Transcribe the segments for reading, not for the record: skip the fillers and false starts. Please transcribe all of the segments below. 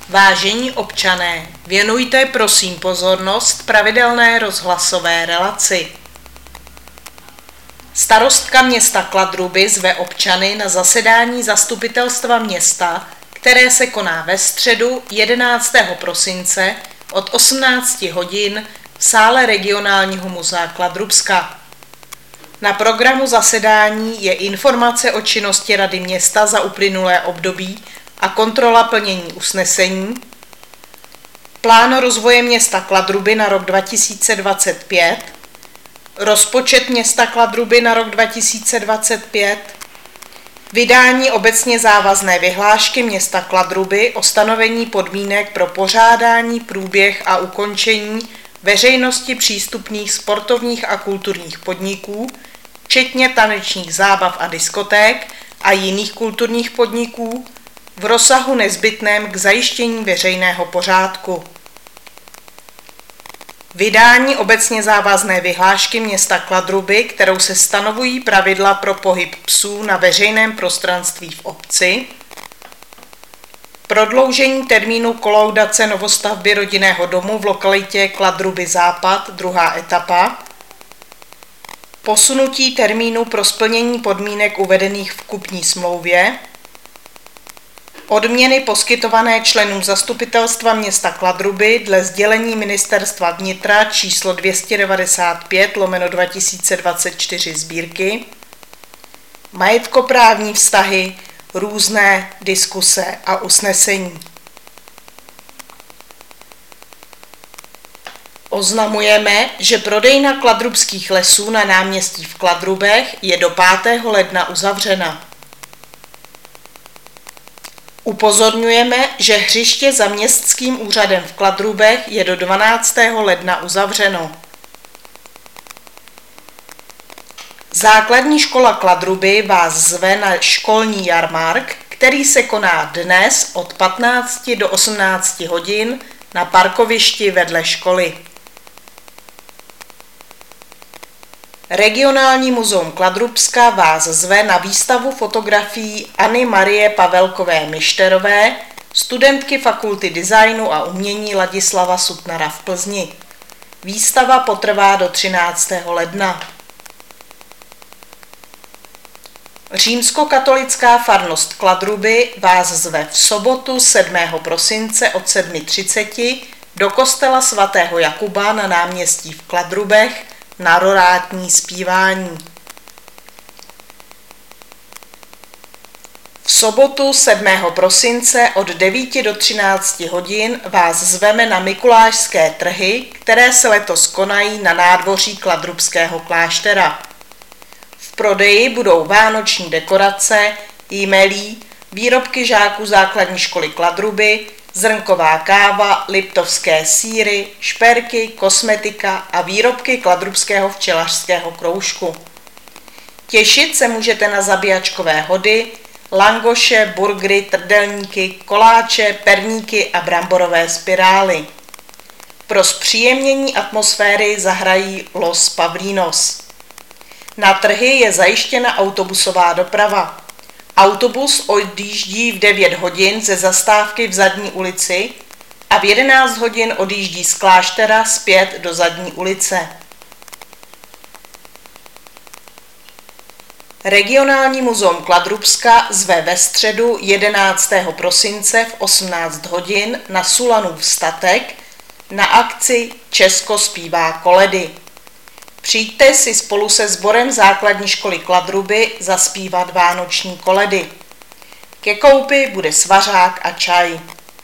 Vážení občané, věnujte prosím pozornost pravidelné rozhlasové relaci. Starostka města Kladruby zve občany na zasedání zastupitelstva města, které se koná ve středu 11. prosince od 18 hodin v sále regionálního muzea Kladrubska. Na programu zasedání je informace o činnosti Rady města za uplynulé období a kontrola plnění usnesení, plán rozvoje města Kladruby na rok 2025, rozpočet města Kladruby na rok 2025, vydání obecně závazné vyhlášky města Kladruby o stanovení podmínek pro pořádání, průběh a ukončení veřejnosti přístupných sportovních a kulturních podniků, včetně tanečních zábav a diskoték a jiných kulturních podniků, v rozsahu nezbytném k zajištění veřejného pořádku. Vydání obecně závazné vyhlášky města Kladruby, kterou se stanovují pravidla pro pohyb psů na veřejném prostranství v obci. Prodloužení termínu kolaudace novostavby rodinného domu v lokalitě Kladruby Západ, 2. etapa. Posunutí termínu pro splnění podmínek uvedených v kupní smlouvě. Odměny poskytované členům zastupitelstva města Kladruby dle sdělení Ministerstva vnitra číslo 295/2024 sbírky, majetkoprávní vztahy, různé diskuse a usnesení. Oznamujeme, že prodejna Kladrubských lesů na náměstí v Kladrubech je do 5. ledna uzavřena. Upozorňujeme, že hřiště za městským úřadem v Kladrubech je do 12. ledna uzavřeno. Základní škola Kladruby vás zve na školní jarmark, který se koná dnes od 15 do 18 hodin na parkovišti vedle školy. Regionální muzeum Kladrubska vás zve na výstavu fotografií Anny Marie Pavelkové Mišterové, studentky Fakulty designu a umění Ladislava Sutnara v Plzni. Výstava potrvá do 13. ledna. Římskokatolická farnost Kladruby vás zve v sobotu 7. prosince od 7:30 do kostela svatého Jakuba na náměstí v Kladrubech na rorátní zpívání. V sobotu 7. prosince od 9 do 13 hodin vás zveme na mikulášské trhy, které se letos konají na nádvoří Kladrubského kláštera. V prodeji budou vánoční dekorace, jmelí, výrobky žáků základní školy Kladruby, zrnková káva, liptovské sýry, šperky, kosmetika a výrobky Kladrubského včelařského kroužku. Těšit se můžete na zabíjačkové hody, langoše, burgery, trdelníky, koláče, perníky a bramborové spirály. Pro zpříjemnění atmosféry zahrají Los Pavlinos. Na trhy je zajištěna autobusová doprava. Autobus odjíždí v 9 hodin ze zastávky v Zadní ulici a v 11 hodin odjíždí z kláštera zpět do Zadní ulice. Regionální muzeum Kladrubska zve ve středu 11. prosince v 18 hodin na Sulanův statek na akci Česko zpívá koledy. Přijďte si spolu se sborem základní školy Kladruby zaspívat vánoční koledy. Ke koupi bude svařák a čaj.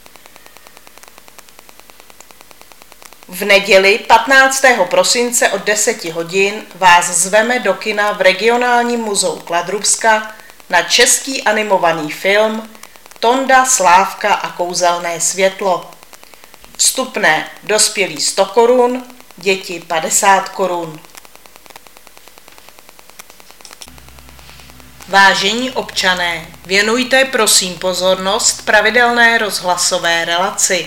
V neděli 15. prosince od 10 hodin vás zveme do kina v regionálním muzeu Kladrubska na český animovaný film Tonda, Slávka a kouzelné světlo. Vstupné dospělí 100 korun, děti 50 korun. Vážení občané, věnujte prosím pozornost pravidelné rozhlasové relaci.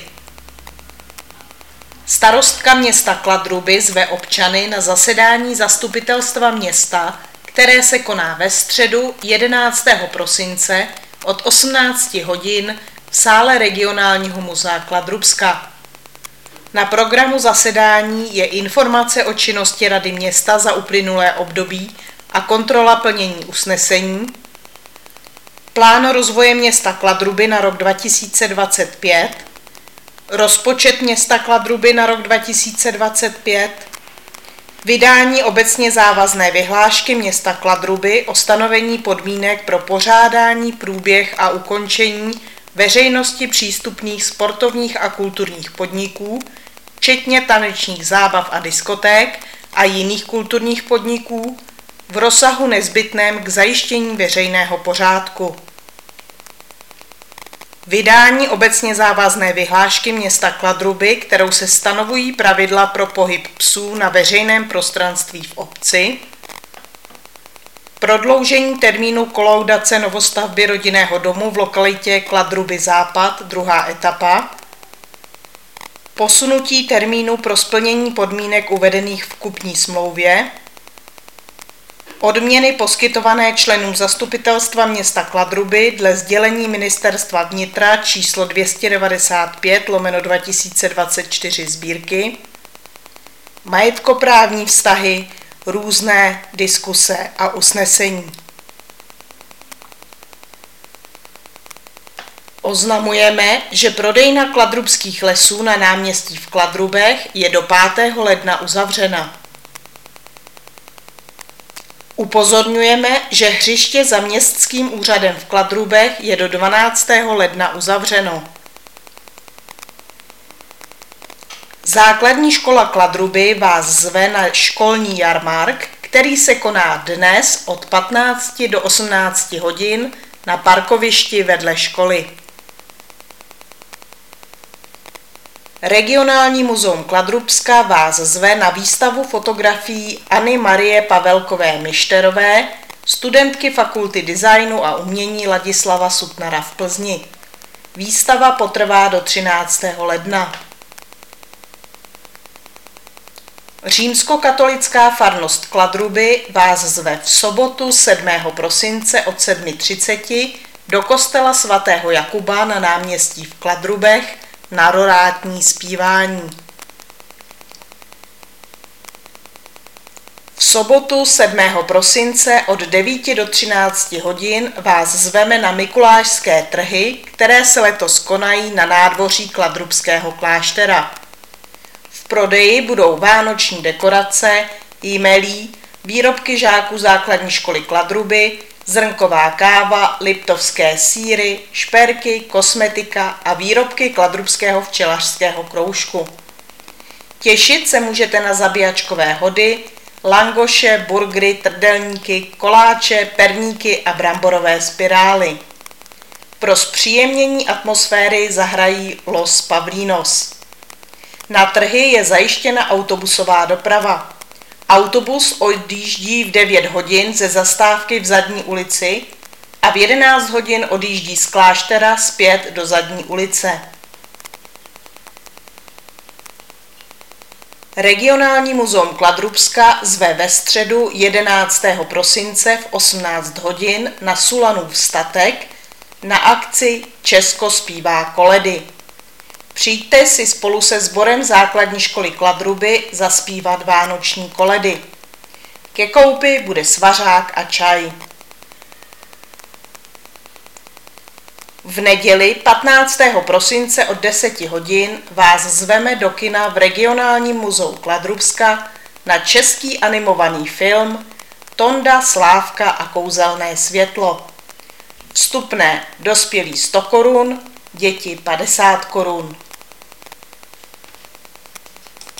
Starostka města Kladruby zve občany na zasedání zastupitelstva města, které se koná ve středu 11. prosince od 18 hodin v v sále regionálního muzea Kladrubska. Na programu zasedání je informace o činnosti Rady města za uplynulé období a kontrola plnění usnesení, plán rozvoje města Kladruby na rok 2025, rozpočet města Kladruby na rok 2025, vydání obecně závazné vyhlášky města Kladruby o stanovení podmínek pro pořádání, průběh a ukončení veřejnosti přístupných sportovních a kulturních podniků, včetně tanečních zábav a diskoték a jiných kulturních podniků, v rozsahu nezbytném k zajištění veřejného pořádku. Vydání obecně závazné vyhlášky města Kladruby, kterou se stanovují pravidla pro pohyb psů na veřejném prostranství v obci, prodloužení termínu kolaudace novostavby rodinného domu v lokalitě Kladruby Západ, druhá etapa, posunutí termínu pro splnění podmínek uvedených v kupní smlouvě, odměny poskytované členům zastupitelstva města Kladruby dle sdělení Ministerstva vnitra číslo 295/2024 sbírky, majetkoprávní vztahy, různé diskuse a usnesení. Oznamujeme, že prodejna Kladrubských lesů na náměstí v Kladrubech je do 5. ledna uzavřena. Upozorňujeme, že hřiště za městským úřadem v Kladrubech je do 12. ledna uzavřeno. Základní škola Kladruby vás zve na školní jarmark, který se koná dnes od 15 do 18 hodin na parkovišti vedle školy. Regionální muzeum Kladrubska vás zve na výstavu fotografií Anny Marie Pavelkové Myšterové, studentky Fakulty designu a umění Ladislava Sutnara v Plzni. Výstava potrvá do 13. ledna. Římskokatolická farnost Kladruby vás zve v sobotu 7. prosince od 7:30 do kostela svatého Jakuba na náměstí v Kladrubech na rorátní zpívání. V sobotu 7. prosince od 9 do 13 hodin vás zveme na mikulášské trhy, které se letos konají na nádvoří Kladrubského kláštera. V prodeji budou vánoční dekorace, jmelí, výrobky žáků základní školy Kladruby, zrnková káva, liptovské sýry, šperky, kosmetika a výrobky Kladrubského včelařského kroužku. Těšit se můžete na zabíjačkové hody, langoše, burgery, trdelníky, koláče, perníky a bramborové spirály. Pro zpříjemnění atmosféry zahrají Los Pavlinos. Na trhy je zajištěna autobusová doprava. Autobus odjíždí v 9 hodin ze zastávky v Zadní ulici a v 11 hodin odjíždí z kláštera zpět do Zadní ulice. Regionální muzeum Kladrubska zve ve středu 11. prosince v 18 hodin na Sulanův statek na akci Česko zpívá koledy. Přijďte si spolu se sborem základní školy Kladruby zaspívat vánoční koledy. Ke koupi bude svařák a čaj. V neděli 15. prosince od 10 hodin vás zveme do kina v regionálním muzeu Kladrubska na český animovaný film Tonda, Slávka a kouzelné světlo. Vstupné dospělí 100 korun, děti 50 korun.